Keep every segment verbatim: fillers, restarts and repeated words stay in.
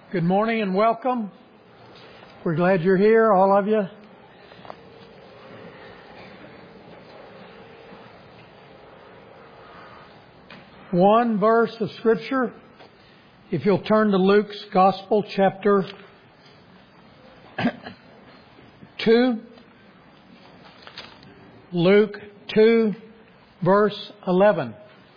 Good morning and welcome. We're glad you're here, all of you. One verse of Scripture. If you'll turn to Luke's Gospel, chapter two. Luke two, verse eleven.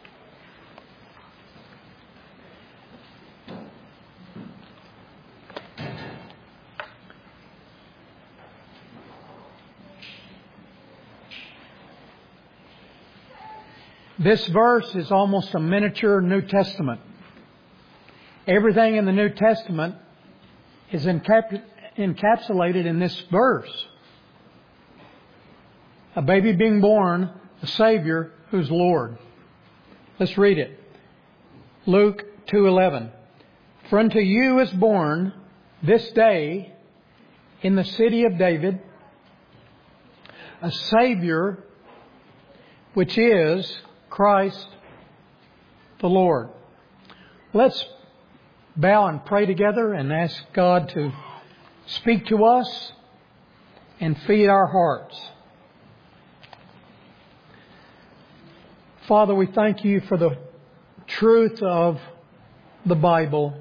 This verse is almost a miniature New Testament. Everything in the New Testament is encap- encapsulated in this verse. A baby being born, a Savior who's Lord. Let's read it. Luke two eleven. For unto you is born this day in the city of David a Savior, which is Christ the Lord. Let's bow and pray together and ask God to speak to us and feed our hearts. Father, we thank you for the truth of the Bible.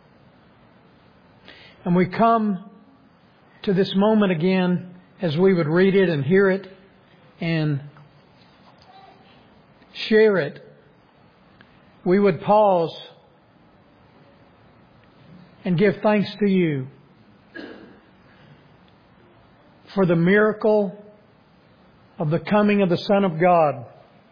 And we come to this moment again as we would read it and hear it and share it. We would pause and give thanks to you for the miracle of the coming of the Son of God.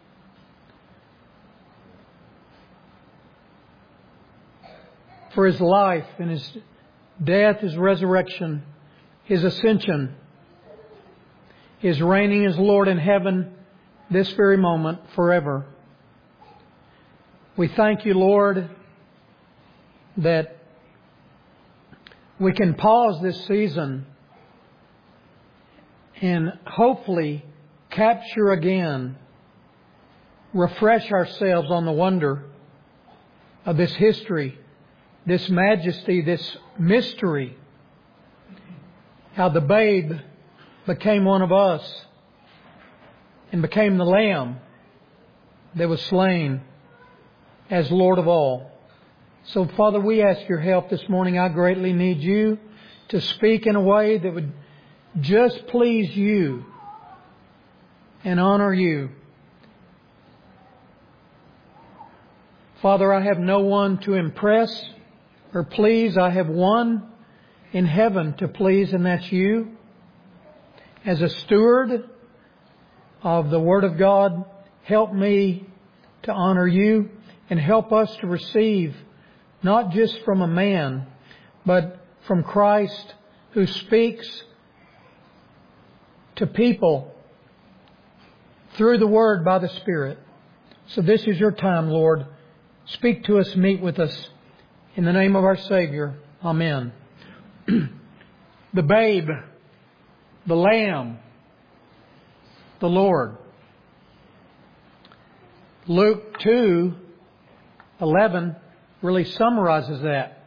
For His life and His death, His resurrection, His ascension, His reigning as Lord in heaven this very moment, forever. We thank you, Lord, that we can pause this season and hopefully capture again, refresh ourselves on the wonder of this history, this majesty, this mystery, how the babe became one of us and became the Lamb that was slain as Lord of all. So, Father, we ask your help this morning. I greatly need you to speak in a way that would just please you and honor you. Father, I have no one to impress or please. I have one in heaven to please, and that's you. As a steward of the Word of God, help me to honor you and help us to receive not just from a man, but from Christ who speaks to people through the Word by the Spirit. So this is your time, Lord. Speak to us, meet with us. In the name of our Savior, Amen. The babe, the Lamb, the Lord. Luke two eleven really summarizes that.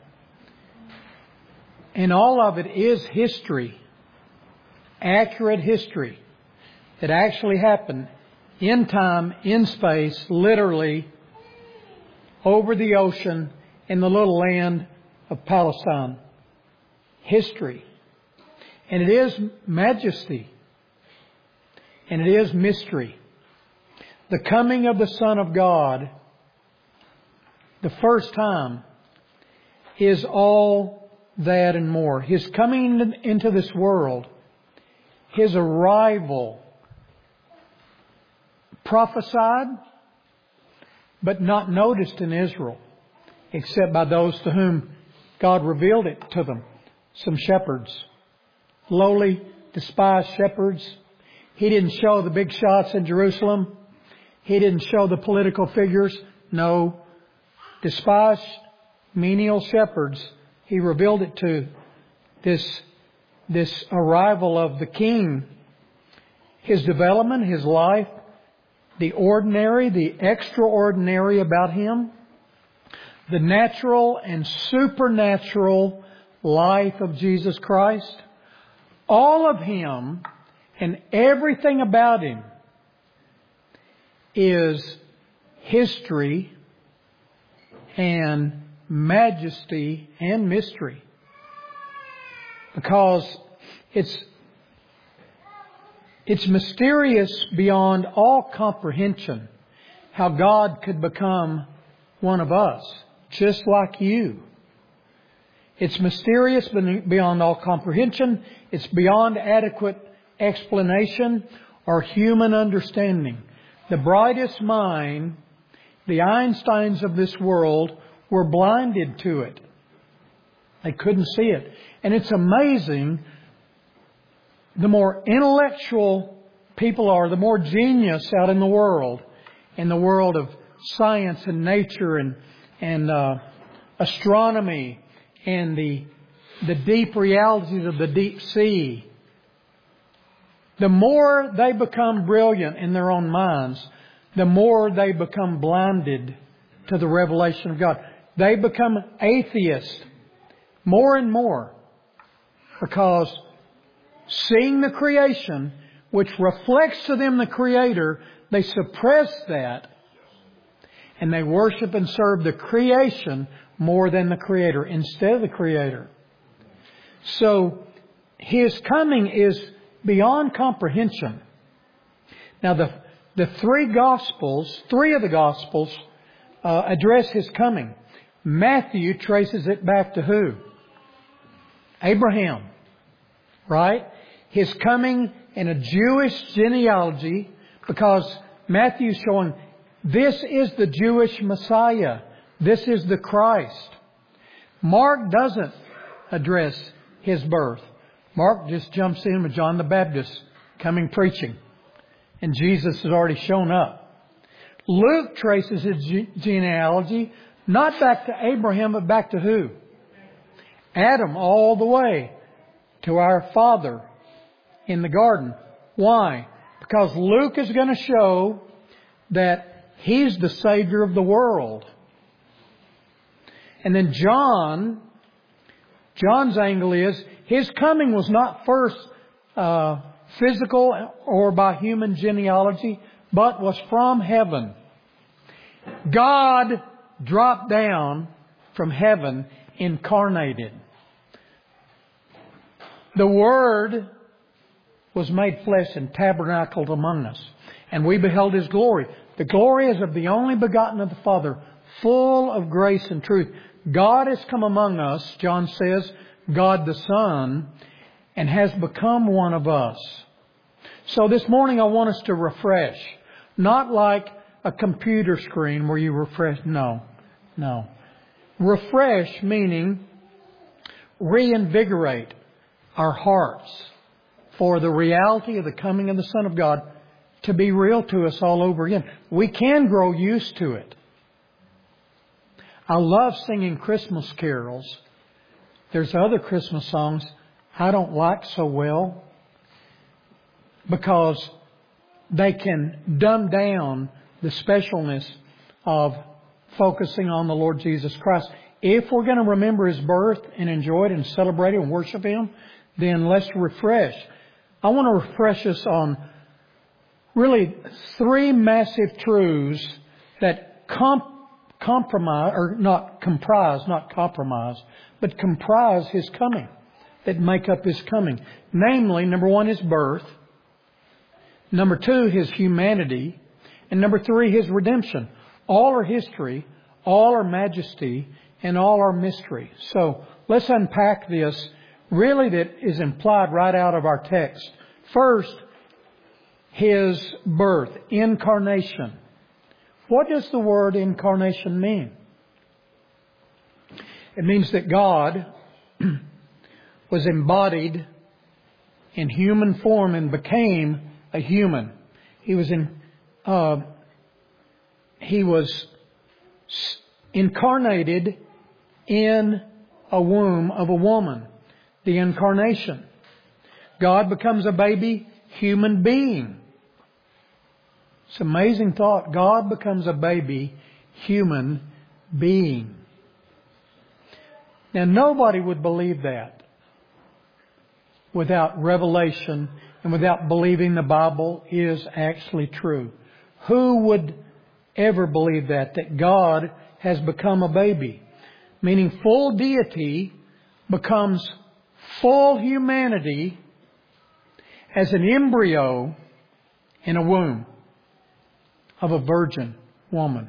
And all of it is history, accurate history that actually happened in time, in space, literally over the ocean in the little land of Palestine. History. And it is majesty. And it is mystery. The coming of the Son of God, the first time, is all that and more. His coming into this world, His arrival, prophesied, but not noticed in Israel, except by those to whom God revealed it to them. Some shepherds, lowly, despised shepherds. He didn't show the big shots in Jerusalem. He didn't show the political figures. No. Despised, menial shepherds. He revealed it to this, this arrival of the King. His development, His life, the ordinary, the extraordinary about Him, the natural and supernatural life of Jesus Christ, all of Him and everything about Him is history and majesty and mystery. Because it's it's mysterious beyond all comprehension how God could become one of us, just like you. It's mysterious beyond all comprehension. It's beyond adequate explanation or human understanding. The brightest mind, the Einsteins of this world, were blinded to it. They couldn't see it. And it's amazing, the more intellectual people are, the more genius out in the world, in the world of science and nature and and uh, astronomy and the the deep realities of the deep sea. The more they become brilliant in their own minds, the more they become blinded to the revelation of God. They become atheists more and more because seeing the creation, which reflects to them the Creator, they suppress that and they worship and serve the creation more than the Creator, instead of the Creator. So His coming is beyond comprehension. Now the the three Gospels, three of the Gospels uh, address His coming. Matthew traces it back to who? Abraham. Right? His coming in a Jewish genealogy, because Matthew's showing this is the Jewish Messiah. This is the Christ. Mark doesn't address His birth. Mark just jumps in with John the Baptist coming preaching. And Jesus has already shown up. Luke traces his genealogy not back to Abraham, but back to who? Adam, all the way to our father in the garden. Why? Because Luke is going to show that He's the Savior of the world. And then John, John's angle is His coming was not first uh, physical or by human genealogy, but was from heaven. God dropped down from heaven, incarnated. The Word was made flesh and tabernacled among us. And we beheld His glory. The glory is of the only begotten of the Father, full of grace and truth. God has come among us, John says, God the Son, and has become one of us. So this morning I want us to refresh. Not like a computer screen where you refresh. No, no. Refresh meaning reinvigorate our hearts for the reality of the coming of the Son of God to be real to us all over again. We can grow used to it. I love singing Christmas carols. There's other Christmas songs I don't like so well because they can dumb down the specialness of focusing on the Lord Jesus Christ. If we're going to remember His birth and enjoy it and celebrate it and worship Him, then let's refresh. I want to refresh us on really three massive truths that comp- compromise, or not comprise, not compromise, but comprise His coming, that make up His coming. Namely, number one, His birth. Number two, His humanity. And number three, His redemption. All are history, all are majesty, and all are mystery. So let's unpack this, really, that is implied right out of our text. First, His birth, incarnation. What does the word incarnation mean? It means that God was embodied in human form and became a human. He was in, uh, He was incarnated in a womb of a woman. The incarnation. God becomes a baby human being. It's an amazing thought. God becomes a baby human being. Now, nobody would believe that without revelation and without believing the Bible is actually true. Who would ever believe that? That God has become a baby. Meaning full deity becomes full humanity as an embryo in a womb of a virgin woman.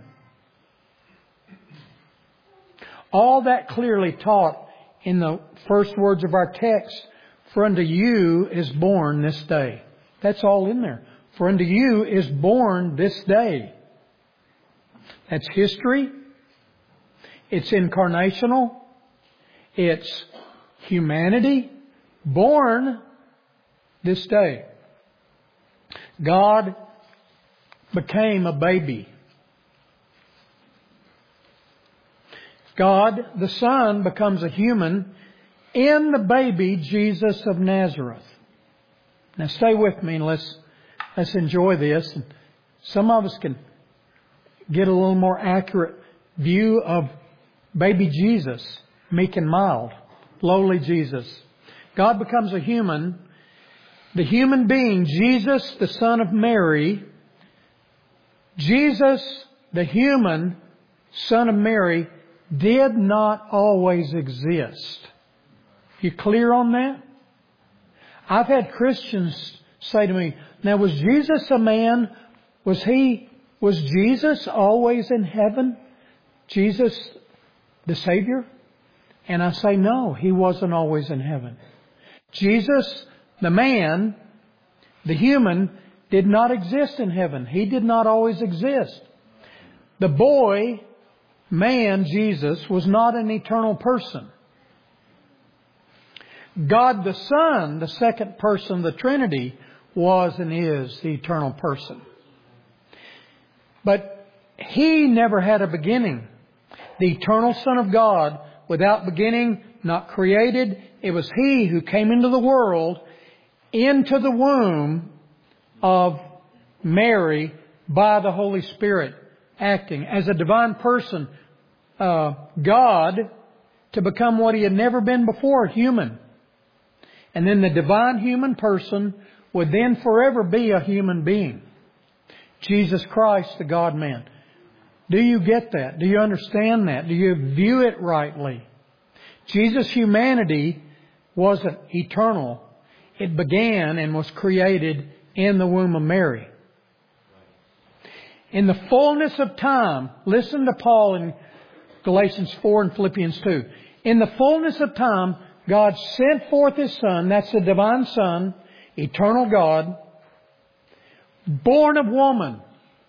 All that clearly taught in the first words of our text, for unto you is born this day. That's all in there. For unto you is born this day. That's history. It's incarnational. It's humanity born this day. God became a baby. God, the Son, becomes a human in the baby Jesus of Nazareth. Now stay with me and let's, let's enjoy this. And some of us can get a little more accurate view of baby Jesus, meek and mild, lowly Jesus. God becomes a human. The human being, Jesus, the Son of Mary, Jesus, the human Son of Mary, did not always exist. You clear on that? I've had Christians say to me, now was Jesus a man? Was he, was Jesus always in heaven? Jesus, the Savior? And I say, no, He wasn't always in heaven. Jesus, the man, the human, did not exist in heaven. He did not always exist. The boy, man, Jesus, was not an eternal person. God the Son, the second person of the Trinity, was and is the eternal person. But He never had a beginning. The eternal Son of God, without beginning, not created. It was He who came into the world, into the womb of Mary by the Holy Spirit, acting as a divine person, uh, God, to become what He had never been before, human. And then the divine human person would then forever be a human being. Jesus Christ, the God-man. Do you get that? Do you understand that? Do you view it rightly? Jesus' humanity wasn't eternal. It began and was created in the womb of Mary. In the fullness of time, listen to Paul in Galatians four and Philippians two. In the fullness of time, God sent forth His Son, that's the divine Son, eternal God, born of woman.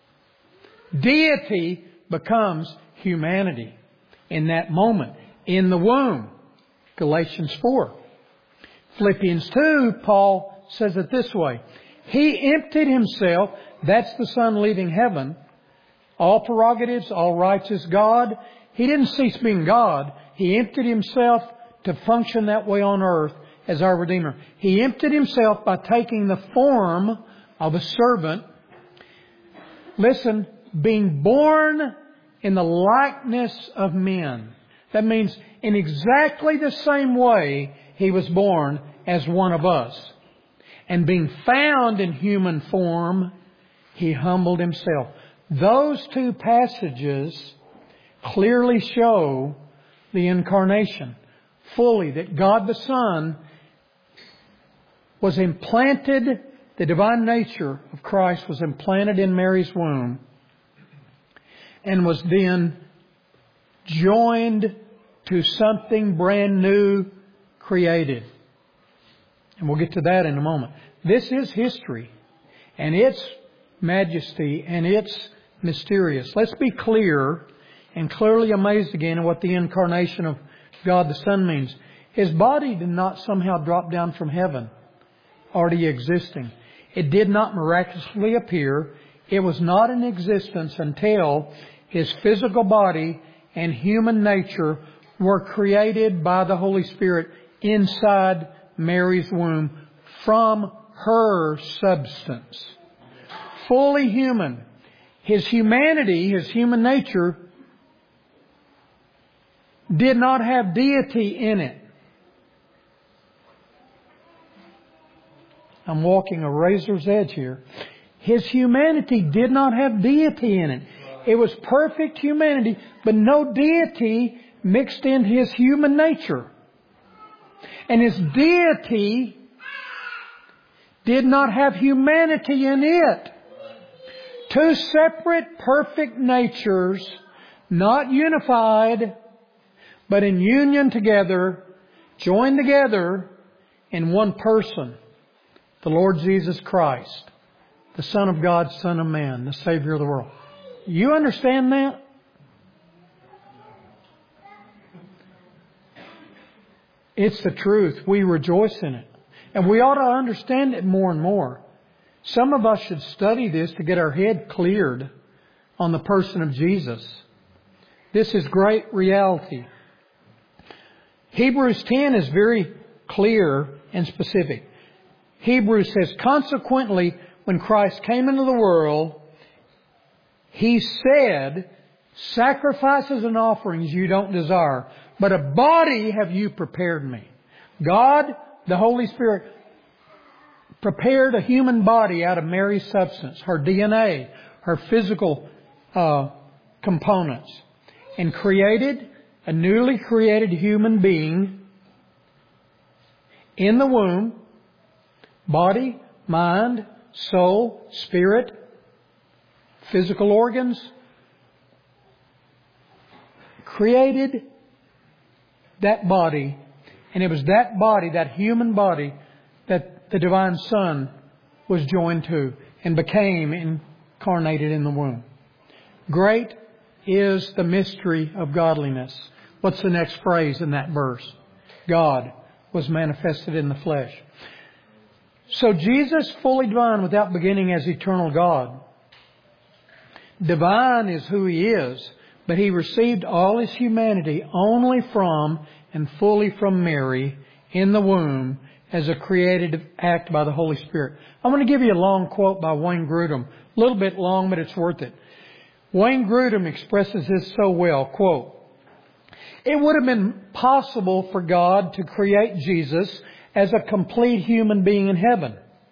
Deity becomes humanity in that moment, in the womb. Galatians four. Philippians two, Paul says it this way. He emptied Himself, that's the Son leaving heaven, all prerogatives, all rights as God. He didn't cease being God. He emptied Himself to function that way on earth as our Redeemer. He emptied Himself by taking the form of a servant. Listen, being born in the likeness of men. That means in exactly the same way He was born as one of us. And being found in human form, He humbled Himself. Those two passages clearly show the incarnation fully, that God the Son was implanted, the divine nature of Christ was implanted in Mary's womb and was then joined to something brand new, created. And we'll get to that in a moment. This is history, and its majesty, and it's mysterious. Let's be clear and clearly amazed again at what the incarnation of God the Son means. His body did not somehow drop down from heaven, already existing. It did not miraculously appear. It was not in existence until His physical body and human nature were created by the Holy Spirit inside Mary's womb from her substance. Fully human. His humanity, His human nature, did not have deity in it. I'm walking a razor's edge here. His humanity did not have deity in it. It was perfect humanity, but no deity mixed in His human nature. And His deity did not have humanity in it. Two separate perfect natures, not unified, but in union together, joined together in one person, the Lord Jesus Christ, the Son of God, Son of Man, the Savior of the world. You understand that? It's the truth. We rejoice in it. And we ought to understand it more and more. Some of us should study this to get our head cleared on the person of Jesus. This is great reality. Hebrews ten is very clear and specific. Hebrews says, consequently, when Christ came into the world, He said, sacrifices and offerings you don't desire, but a body have you prepared me. God, the Holy Spirit, prepared a human body out of Mary's substance, her D N A, her physical uh, components, and created a newly created human being in the womb, body, mind, soul, spirit, physical organs, created that body, and it was that body, that human body, that the Divine Son was joined to and became incarnated in the womb. Great is the mystery of godliness. What's the next phrase in that verse? God was manifested in the flesh. So Jesus, fully divine without beginning as eternal God. Divine is who He is, but He received all His humanity only from and fully from Mary in the womb as a creative act by the Holy Spirit. I'm going to give you a long quote by Wayne Grudem. A little bit long, but it's worth it. Wayne Grudem expresses this so well, quote, "It would have been possible for God to create Jesus as a complete human being in heaven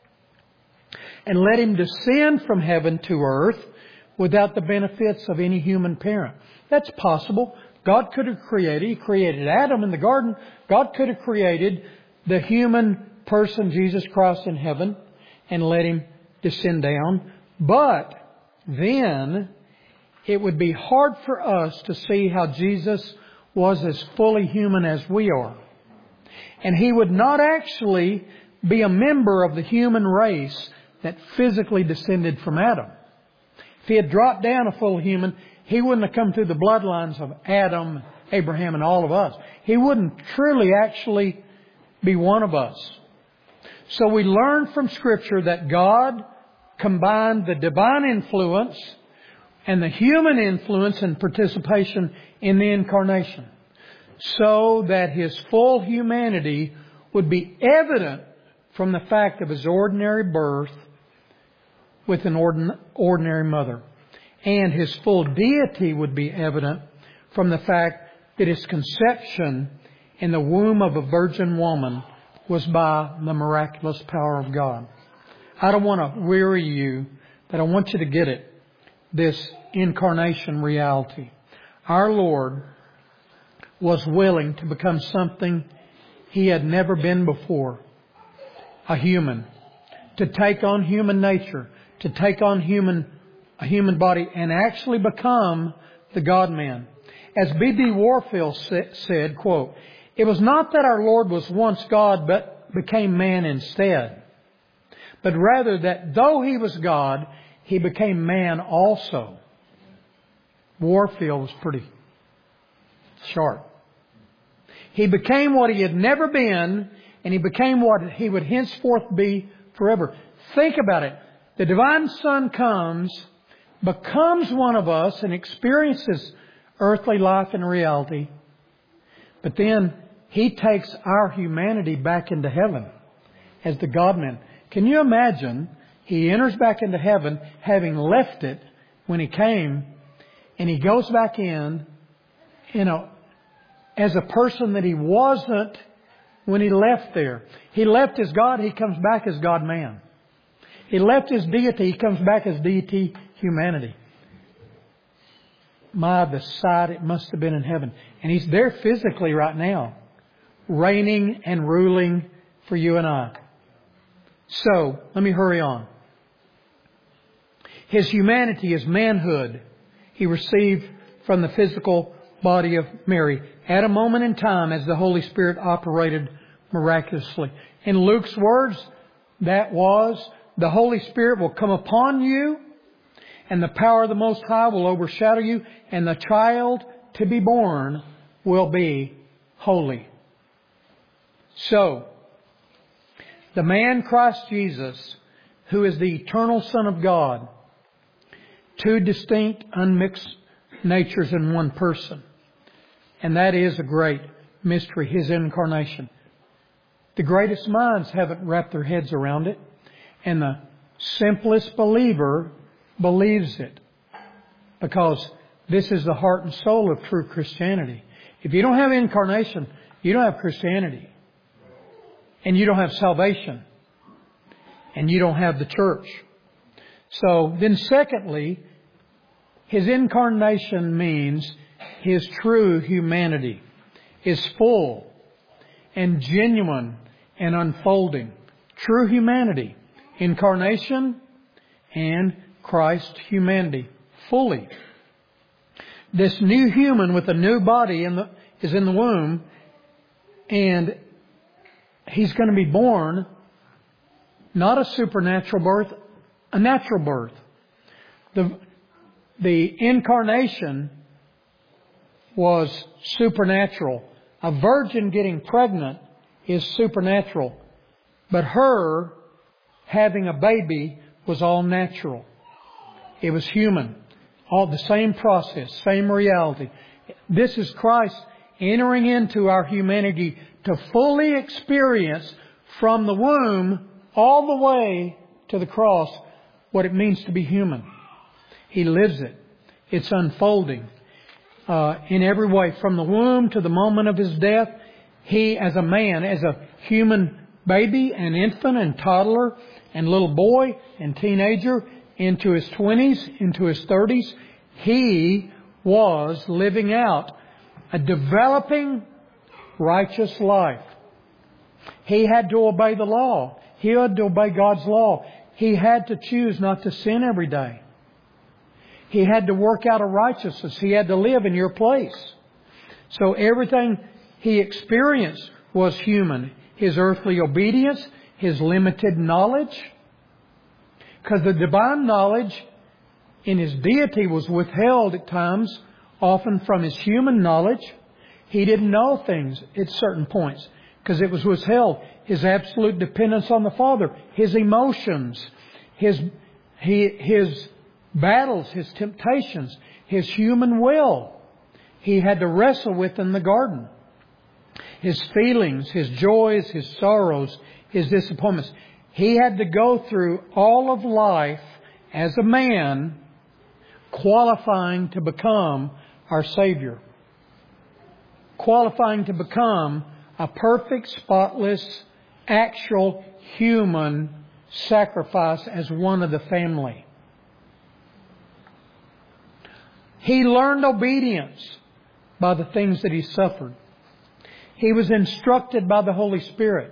and let Him descend from heaven to earth without the benefits of any human parent." That's possible. God could have created, He created Adam in the garden. God could have created the human person, Jesus Christ, in heaven and let Him descend down. But then it would be hard for us to see how Jesus was as fully human as we are. And He would not actually be a member of the human race that physically descended from Adam. If He had dropped down a full human, He wouldn't have come through the bloodlines of Adam, Abraham, and all of us. He wouldn't truly actually be one of us. So we learn from Scripture that God combined the divine influence and the human influence and participation in the incarnation so that His full humanity would be evident from the fact of His ordinary birth with an ordinary mother. And His full deity would be evident from the fact that His conception in the womb of a virgin woman was by the miraculous power of God. I don't want to weary you, but I want you to get it. This incarnation reality. Our Lord was willing to become something He had never been before. A human. To take on human nature. To take on human, a human body and actually become the God-man. As B B Warfield said, quote, "It was not that our Lord was once God but became man instead, but rather that though He was God, He became man also." Warfield was pretty sharp. He became what He had never been, and He became what He would henceforth be forever. Think about it. The Divine Son comes, becomes one of us, and experiences earthly life and reality. But then He takes our humanity back into heaven as the God-man. Can you imagine? He enters back into heaven, having left it when He came, and He goes back in in a as a person that He wasn't when He left there. He left as God, He comes back as God-man. He left His deity, He comes back as deity humanity. My, the sight it must have been in heaven. And He's there physically right now, reigning and ruling for you and I. So, let me hurry on. His humanity, His manhood, He received from the physical body of Mary at a moment in time as the Holy Spirit operated miraculously. In Luke's words, that was, the Holy Spirit will come upon you, and the power of the Most High will overshadow you, and the child to be born will be holy. So, the man Christ Jesus, who is the eternal Son of God, two distinct, unmixed natures in one person. And that is a great mystery, His incarnation. The greatest minds haven't wrapped their heads around it, and the simplest believer believes it, because this is the heart and soul of true Christianity. If you don't have incarnation, you don't have Christianity. And you don't have salvation. And you don't have the church. So then secondly, His incarnation means His true humanity is full and genuine and unfolding. True humanity, incarnation, and Christ's humanity fully. This new human with a new body in the, is in the womb, and He's going to be born, not a supernatural birth, a natural birth. The, the incarnation was supernatural. A virgin getting pregnant is supernatural. But her having a baby was all natural. It was human. All the same process, same reality. This is Christ entering into our humanity to fully experience from the womb all the way to the cross what it means to be human. He lives it. It's unfolding uh, in every way. From the womb to the moment of His death, He as a man, as a human baby, an infant and toddler and little boy and teenager, into His twenties, into His thirties, He was living out a developing righteous life. He had to obey the law. He had to obey God's law. He had to choose not to sin every day. He had to work out a righteousness. He had to live in your place. So everything He experienced was human. His earthly obedience, His limited knowledge. Because the divine knowledge in His deity was withheld at times, often from His human knowledge. He didn't know things at certain points because it was withheld. His absolute dependence on the Father, His emotions, His, he, His battles, His temptations, His human will, He had to wrestle with in the garden. His feelings, His joys, His sorrows, His disappointments. He had to go through all of life as a man, qualifying to become our Savior. Qualifying to become a perfect, spotless, actual human sacrifice as one of the family. He learned obedience by the things that He suffered. He was instructed by the Holy Spirit.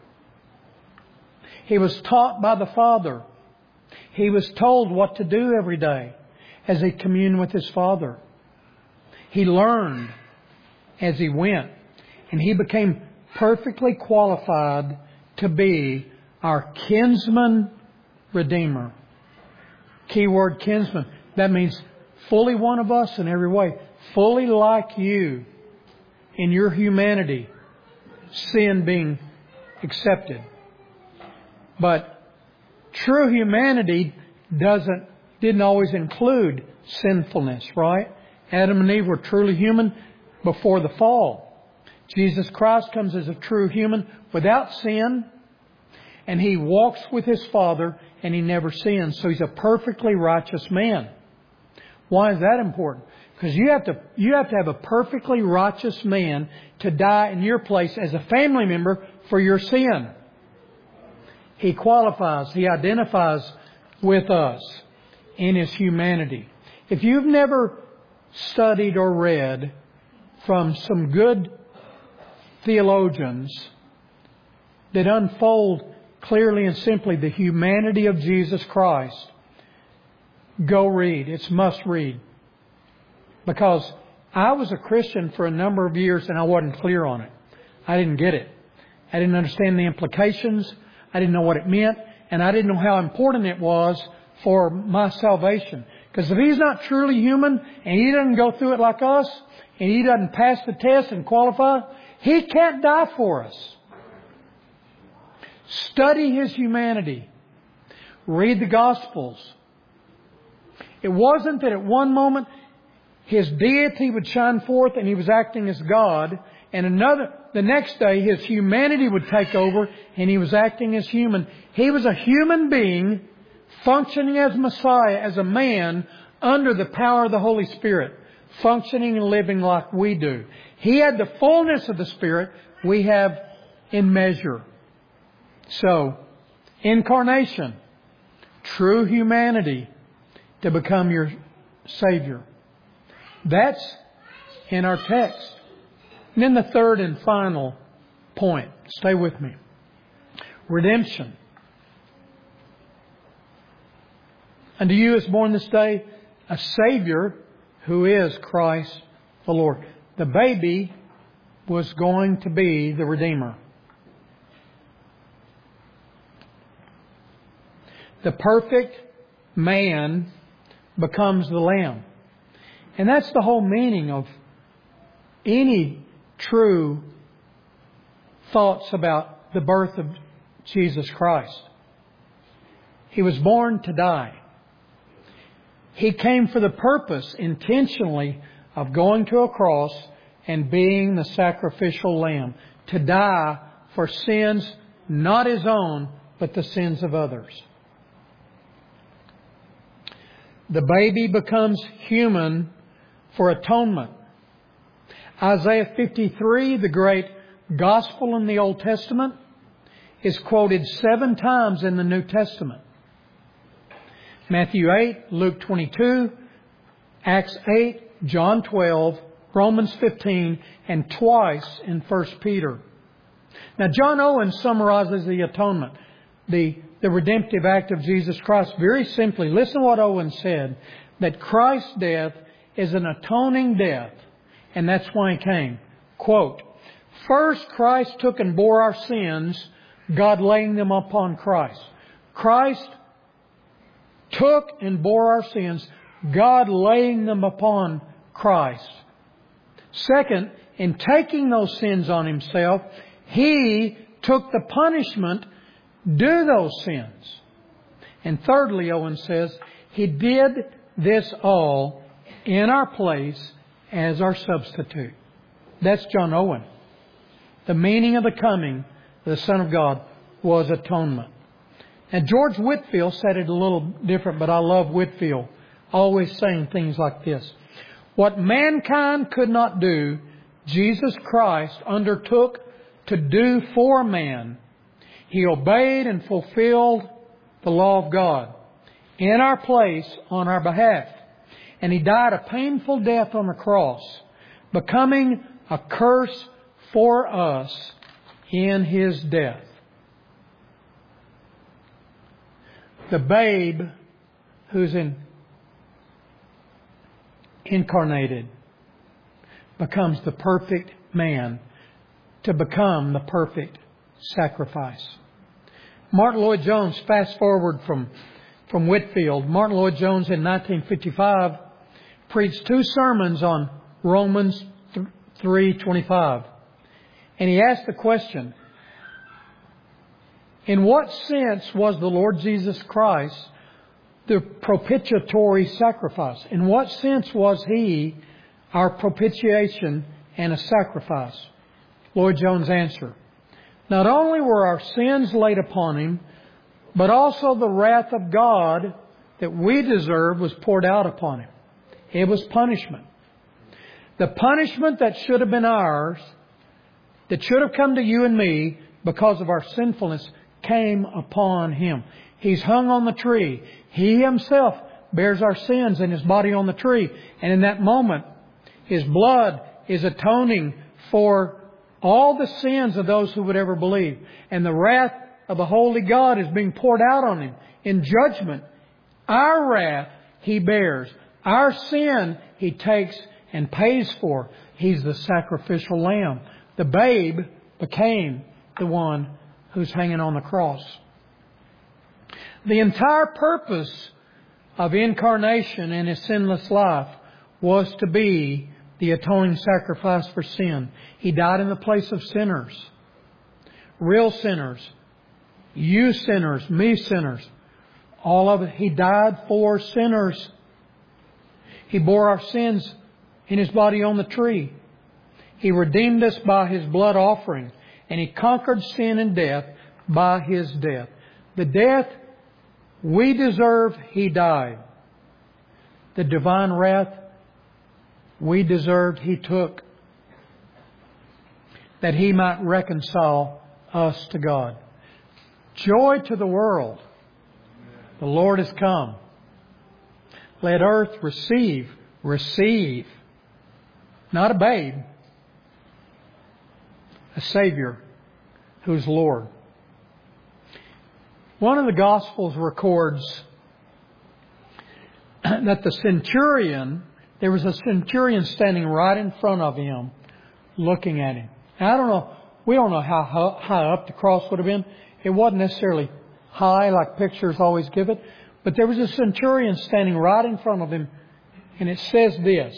He was taught by the Father. He was told what to do every day as He communed with His Father. He learned as He went. And He became perfectly qualified to be our kinsman redeemer. Keyword kinsman. That means fully one of us in every way. Fully like you in your humanity. Sin being accepted. But true humanity doesn't, didn't always include sinfulness, right? Adam and Eve were truly human before the fall. Jesus Christ comes as a true human without sin, and He walks with His Father, and He never sins. So He's a perfectly righteous man. Why is that important? Because you have to, you have to have a perfectly righteous man to die in your place as a family member for your sin. He qualifies, He identifies with us in His humanity. If you've never studied or read from some good theologians that unfold clearly and simply the humanity of Jesus Christ, go read. It's must read. Because I was a Christian for a number of years and I wasn't clear on it. I didn't get it. I didn't understand the implications. I didn't know what it meant. And I didn't know how important it was for my salvation. Because if He's not truly human and He doesn't go through it like us and He doesn't pass the test and qualify, He can't die for us. Study His humanity. Read the Gospels. It wasn't that at one moment His deity would shine forth and He was acting as God, and another, the next day His humanity would take over and He was acting as human. He was a human being functioning as Messiah, as a man under the power of the Holy Spirit, functioning and living like we do. He had the fullness of the Spirit we have in measure. So, incarnation, true humanity to become your Savior. That's in our text. And then the third and final point. Stay with me. Redemption. Unto you is born this day a Savior who is Christ the Lord. The baby was going to be the Redeemer. The perfect man becomes the Lamb. And that's the whole meaning of any true thoughts about the birth of Jesus Christ. He was born to die. He came for the purpose, intentionally, of going to a cross and being the sacrificial lamb. To die for sins, not His own, but the sins of others. The baby becomes human for atonement. Isaiah fifty-three, the great gospel in the Old Testament, is quoted seven times in the New Testament. Matthew eight, Luke twenty-two, Acts eight, John twelve, Romans fifteen, and twice in First Peter. Now, John Owen summarizes the atonement, the, the redemptive act of Jesus Christ, very simply. Listen to what Owen said, that Christ's death is an atoning death, and that's why He came. Quote, first Christ took and bore our sins, God laying them upon Christ. Christ took and bore our sins, God laying them upon Christ. Second, in taking those sins on Himself, He took the punishment due those sins. And thirdly, Owen says, He did this all in our place as our substitute. That's John Owen. The meaning of the coming of the Son of God was atonement. And George Whitefield said it a little different, but I love Whitefield always saying things like this. What mankind could not do, Jesus Christ undertook to do for man. He obeyed and fulfilled the law of God in our place on our behalf. And He died a painful death on the cross, becoming a curse for us in His death. The babe who's in, incarnated becomes the perfect man to become the perfect sacrifice. Martin Lloyd-Jones, fast forward from, from Whitefield, Martin Lloyd-Jones in nineteen fifty-five preached two sermons on Romans three twenty-five. And he asked the question, in what sense was the Lord Jesus Christ the propitiatory sacrifice? In what sense was He our propitiation and a sacrifice? Lloyd-Jones' answer, not only were our sins laid upon Him, but also the wrath of God that we deserve was poured out upon Him. It was punishment. The punishment that should have been ours, that should have come to you and me because of our sinfulness, came upon Him. He's hung on the tree. He Himself bears our sins in His body on the tree. And in that moment, His blood is atoning for all the sins of those who would ever believe. And the wrath of the holy God is being poured out on Him in judgment. Our wrath He bears. Our sin He takes and pays for. He's the sacrificial lamb. The babe became the one who's hanging on the cross. The entire purpose of incarnation in His sinless life was to be the atoning sacrifice for sin. He died in the place of sinners. Real sinners. You sinners. Me sinners. All of it. He died for sinners. He bore our sins in His body on the tree. He redeemed us by His blood offering. And He conquered sin and death by His death. The death we deserved, He died. The divine wrath we deserved, He took, that He might reconcile us to God. Joy to the world. The Lord has come. Let earth receive, receive, not a babe, a Savior who's Lord. One of the Gospels records that the centurion, there was a centurion standing right in front of him, looking at him. Now, I don't know, we don't know how high up the cross would have been. It wasn't necessarily high like pictures always give it. But there was a centurion standing right in front of him. And it says this.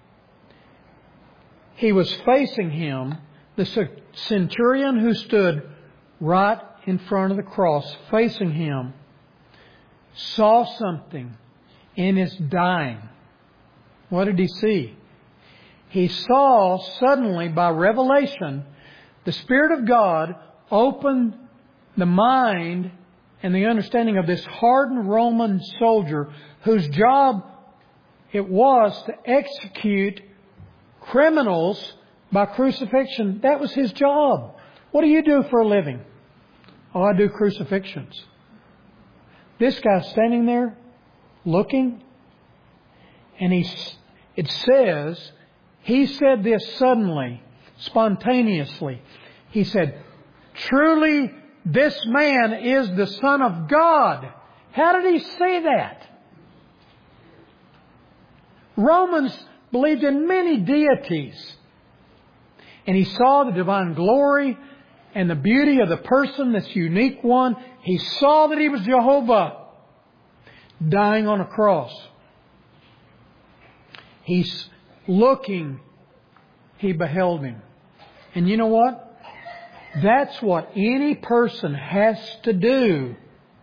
He was facing him, the centurion who stood right in front of the cross, facing him, saw something in his dying. What did he see? He saw suddenly, by revelation, the Spirit of God open the mind and the understanding of this hardened Roman soldier whose job it was to execute criminals by crucifixion. That was his job. What do you do for a living? Oh, I do crucifixions. This guy's standing there looking, and he, it says, he said this suddenly, spontaneously. He said, "Truly, this man is the Son of God." How did he say that? Romans believed in many deities. And he saw the divine glory and the beauty of the person, this unique one. He saw that He was Jehovah dying on a cross. He's looking. He beheld Him. And you know what? That's what any person has to do.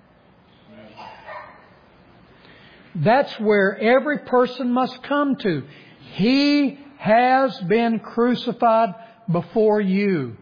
That's where every person must come to. He has been crucified before you.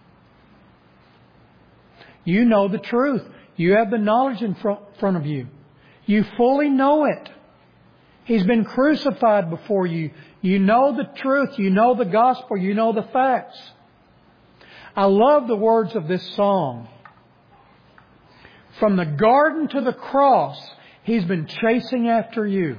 You know the truth. You have the knowledge in front of you. You fully know it. He's been crucified before you. You know the truth. You know the gospel. You know the facts. I love the words of this song. From the garden to the cross, He's been chasing after you.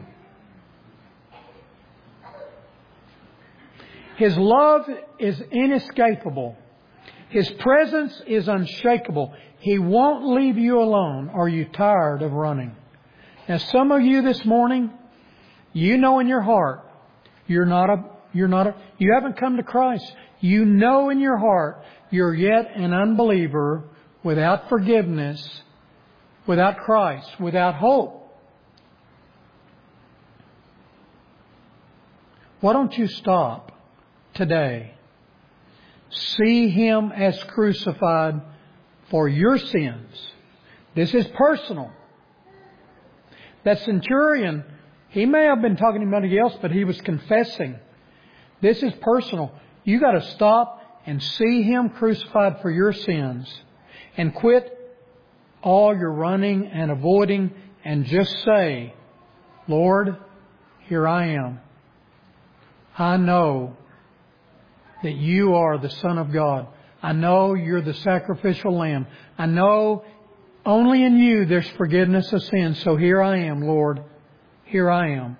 His love is inescapable. His presence is unshakable. He won't leave you alone. Are you tired of running? Now, some of you this morning, you know in your heart, you're not a, you're not a, you haven't come to Christ. You know in your heart you're yet an unbeliever, without forgiveness, without Christ, without hope. Why don't you stop today? See Him as crucified for your sins. This is personal. That centurion, he may have been talking to somebody else, but he was confessing. This is personal. You got to stop and see Him crucified for your sins, and quit all your running and avoiding, and just say, "Lord, here I am. I know that you are the Son of God. I know you're the sacrificial lamb. I know only in you there's forgiveness of sins. So here I am, Lord. Here I am.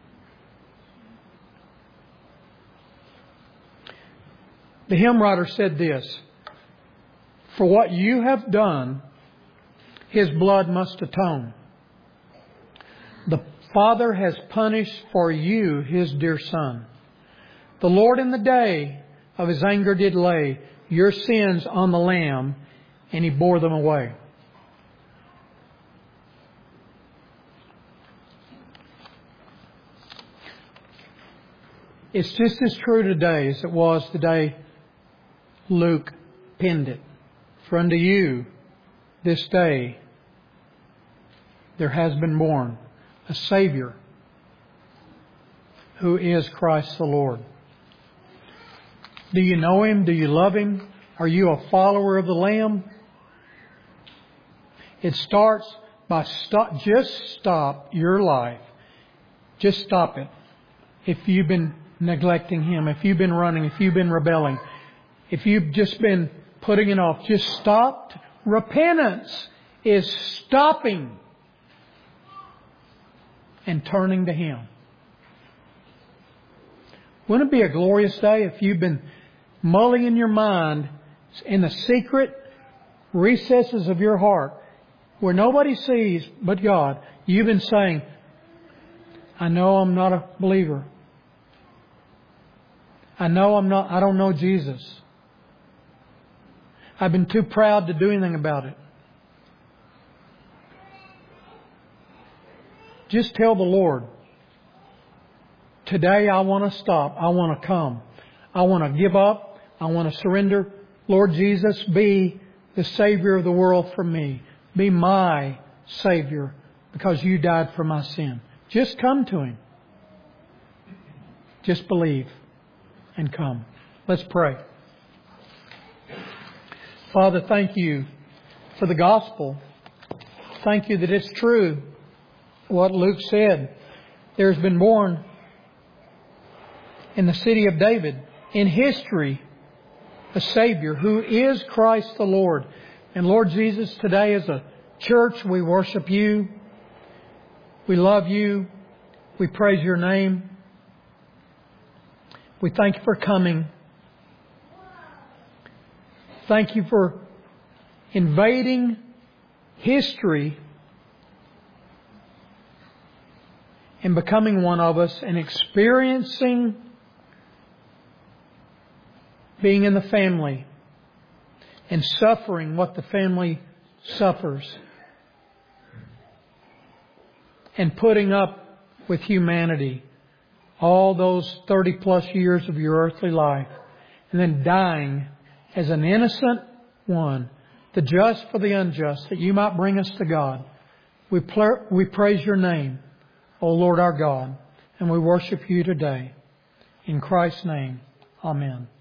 The hymn writer said this, "For what you have done, His blood must atone. The Father has punished for you His dear Son. The Lord in the day of His anger did lay your sins on the Lamb, and He bore them away." It's just as true today as it was the day Luke penned it. "For unto you this day there has been born a Savior, who is Christ the Lord." Do you know Him? Do you love Him? Are you a follower of the Lamb? It starts by stop, just stop your life. Just stop it. If you've been neglecting Him, if you've been running, if you've been rebelling, if you've just been putting it off, just stop. Repentance is stopping and turning to Him. Wouldn't it be a glorious day if you've been mulling in your mind in the secret recesses of your heart where nobody sees but God, you've been saying, "I know I'm not a believer. I know I'm not, I don't know Jesus. I've been too proud to do anything about it." Just tell the Lord, "Today I want to stop. I want to come. I want to give up. I want to surrender. Lord Jesus, be the Savior of the world for me. Be my Savior because you died for my sin." Just come to Him. Just believe and come. Let's pray. Father, thank you for the gospel. Thank you that it's true what Luke said. There's been born in the city of David, in history, a Savior who is Christ the Lord. And Lord Jesus, today as a church, we worship you. We love you. We praise your name. We thank you for coming. Thank you for invading history and becoming one of us and experiencing being in the family and suffering what the family suffers and putting up with humanity all those thirty plus years of your earthly life and then dying as an innocent one, the just for the unjust, that you might bring us to God. We, pl- we praise your name, O Lord our God, and we worship you today. In Christ's name, amen.